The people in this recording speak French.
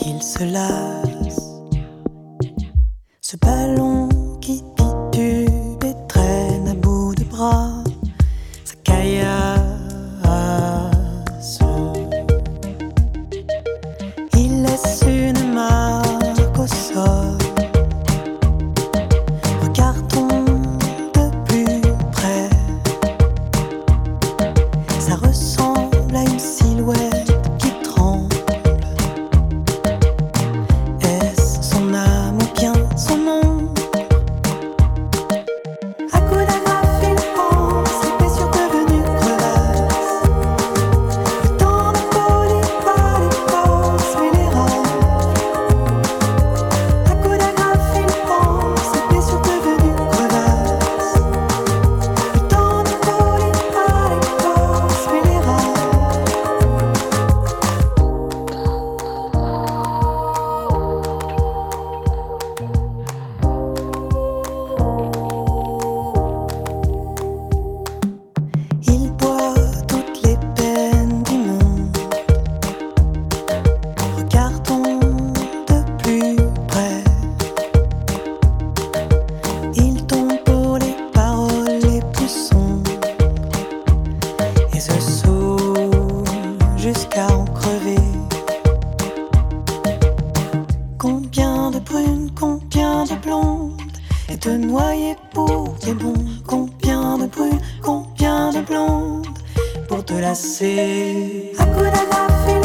Il se lasse, ce ballon qui titube et traîne à bout de bras sa caillasse. Il laisse une marque au sol. Regardons de plus près. Ça ressemble à une silhouette qui tremble. Est-ce son âme ou bien son ombre? À coups d'agrafe, il pense, l'épaissure devenue crevasse. Le temps de folie, pas les forces, mais les rares. À coups d'agrafe, il pense, l'épaissure devenue crevasse. Le temps de folie, pas les forces, mais les rares. Il boit toutes les peines du monde. Regardons de plus près. Il tombe pour les paroles les plus sombres et se saoule jusqu'à en crever. Combien de brunes, combien de blondes et de noyés pour des bons. Combien de brunes, combien de blondes pour te lasser. À coups d'agrafe, il